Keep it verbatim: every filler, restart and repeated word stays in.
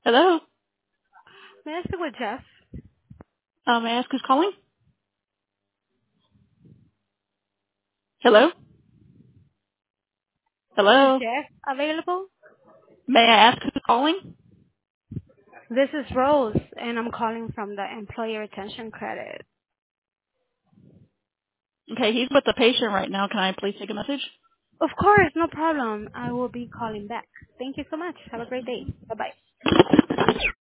Hello. May I speak with Jeff? Uh, may I ask who's calling? Hello. Is Hello. Jeff available? May I ask who's calling? This is Rose, and I'm calling from the Employee Retention Credit. Okay, he's with the patient right now. Can I please take a message? Of course, no problem. I will be calling back. Thank you so much. Have a great day. Bye-bye.